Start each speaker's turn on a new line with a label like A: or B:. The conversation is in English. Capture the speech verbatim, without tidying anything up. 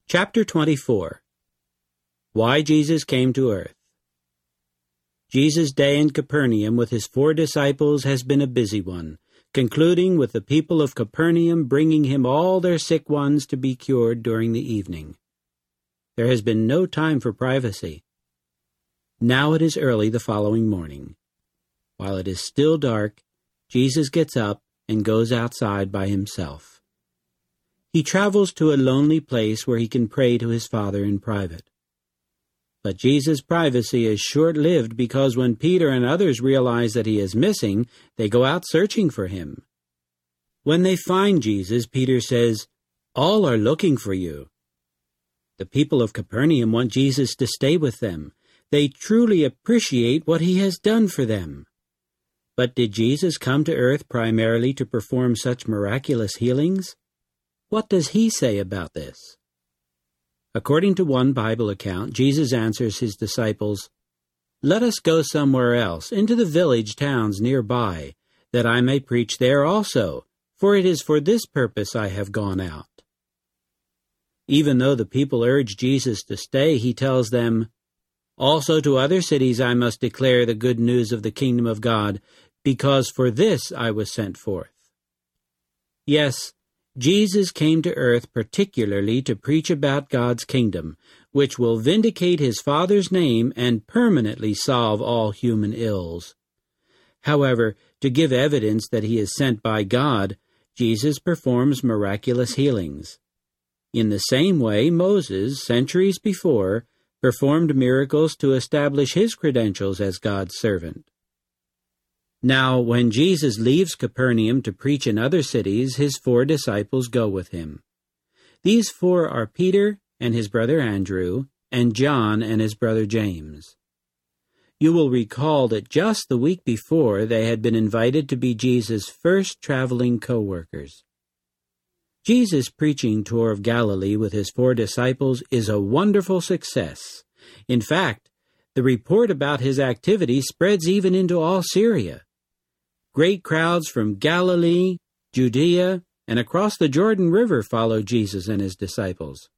A: Chapter twenty-four. Why Jesus Came to Earth. Jesus' day in Capernaum with his four disciples has been a busy one, concluding with the people of Capernaum bringing him all their sick ones to be cured during the evening. There has been no time for privacy. Now it is early the following morning. While it is still dark, Jesus gets up and goes outside by himself. He travels to a lonely place where he can pray to his Father in private. But Jesus' privacy is short-lived because when Peter and others realize that he is missing, they go out searching for him. When they find Jesus, Peter says, "All are looking for you." The people of Capernaum want Jesus to stay with them. They truly appreciate what he has done for them. But did Jesus come to earth primarily to perform such miraculous healings? What does he say about this? According to one Bible account, Jesus answers his disciples, "Let us go somewhere else, into the village towns nearby, that I may preach there also, for it is for this purpose I have gone out." Even though the people urge Jesus to stay, he tells them, "Also to other cities I must declare the good news of the kingdom of God, because for this I was sent forth." Yes, Jesus came to earth particularly to preach about God's kingdom, which will vindicate his Father's name and permanently solve all human ills. However, to give evidence that he is sent by God, Jesus performs miraculous healings. In the same way, Moses, centuries before, performed miracles to establish his credentials as God's servant. Now, when Jesus leaves Capernaum to preach in other cities, his four disciples go with him. These four are Peter and his brother Andrew, and John and his brother James. You will recall that just the week before they had been invited to be Jesus' first traveling co-workers. Jesus' preaching tour of Galilee with his four disciples is a wonderful success. In fact, the report about his activity spreads even into all Syria. Great crowds from Galilee, Judea, and across the Jordan River follow Jesus and his disciples.